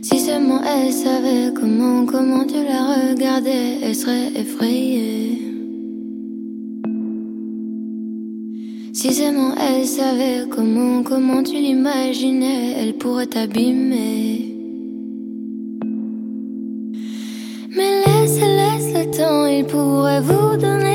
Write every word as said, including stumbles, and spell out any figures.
Si seulement elle savait comment, comment tu la regardais, elle serait effrayée. Si seulement elle savait comment, comment tu l'imaginais, elle pourrait t'abîmer. Mais laisse, laisse le temps, il pourrait vous donner